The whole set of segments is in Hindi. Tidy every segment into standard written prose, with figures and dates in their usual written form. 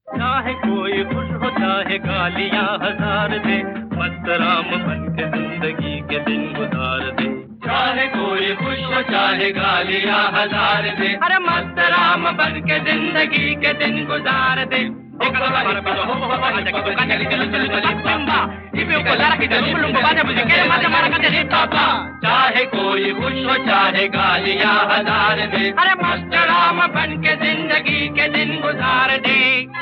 चाहे कोई खुश हो चाहे गालियां हजार दे, मस्त राम बन के जिंदगी के दिन गुजार दे। चाहे कोई खुश हो चाहे गालियां हजार दे, अरे मस्त राम बन के जिंदगी के दिन गुजार दे। चाहे कोई खुश हो चाहे गालियां हजार दे, अरे मस्त राम बन के जिंदगी के दिन गुजार दे।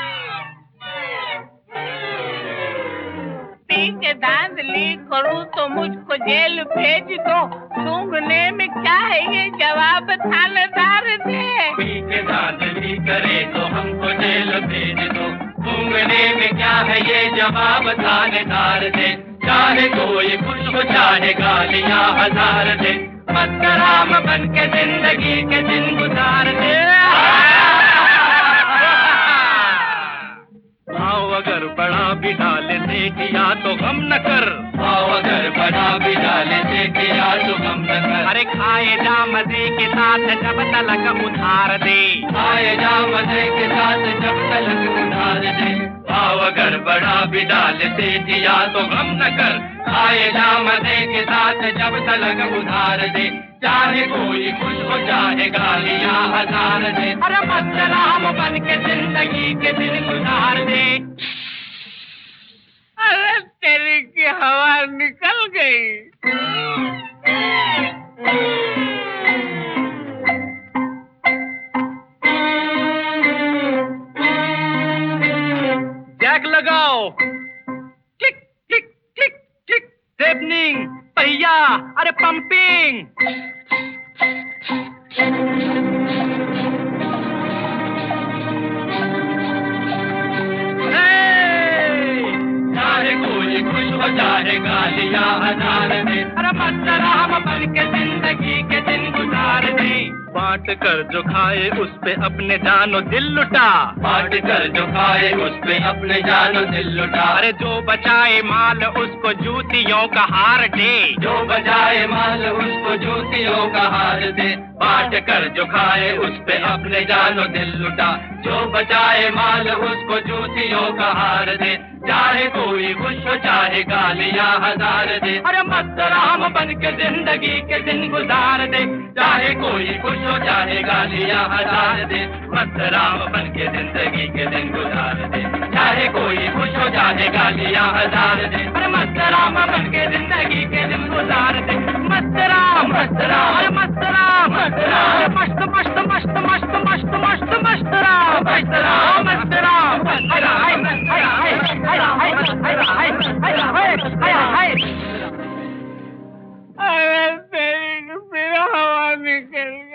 पी के धांधली करूं तो मुझको जेल भेज दो, सूंघने में क्या है ये जवाब थानेदार दे। पी के धांधली करे तो हमको जेल भेज दो, सूंघने में क्या है ये जवाब थानेदार दे। चाहे कोई खुश हो चाहे गालियां हजार दे, मस्त राम बन के जिंदगी के दिन गुजार दे। भाव अगर बड़ा भी डाले से किया तो गम न कर, भाव अगर बड़ा भी डाले से किया तो गम न कर। अरे खाए जा मजे के साथ जब तलक उधार दे, खाए जा मजे के साथ जब तलक उधार दे। भाव अगर बड़ा भी डाले से किया तो गम न कर, खाए जा मजे के साथ जब तलक उधार दे। चाहे कोई खुश हो चाहे गालियां हजार दे, अरे मस्त राम बन के जिंदगी के दिन गुजार दे। अरे तेरी की हवा निकल गई। जैक लगाओ, क्लिक क्लिक क्लिक क्लिक, स्टेपनिंग, पहिया, अरे पंपिंग। चाहे कोई खुश हो चाहे गालियां हजार दे, अरे मस्त राम बन के जिंदगी के दिन गुजार दे। बांट कर जो खाए उस पे अपने जानो दिल लुटा, बांट कर जो खाए उस पे अपने जानो दिल लुटा। अरे जो बचाए माल उसको जूतियों का हार दे, जो बचाए माल उसको जूतियों का हार दे। बांट कर जो खाए उस पे अपने जानो दिल लुटा, जो बचाए माल उसको जूतियों का हार दे। चाहे कोई खुश हो चाहे गालियां हजार दे, अरे मस्त राम बन के जिंदगी के दिन गुजार दे। चाहे कोई खुश हो चाहे गालियां हजार दे, मस्त राम बन के जिंदगी के दिन गुजार दे। चाहे कोई खुश हो चाहे गालियां हजार दे, अरे मस्त राम बन के जिंदगी के दिन गुजार दे। मस्त राम, मस्त राम, अरे मस्त राम, मस्त राम, मस्त मस्त मस्त मस्त मस्त मस्त मस्त राम, मस्त राम, मस्त राम, मस्त राम, अरे तेरी फिर हवा निकल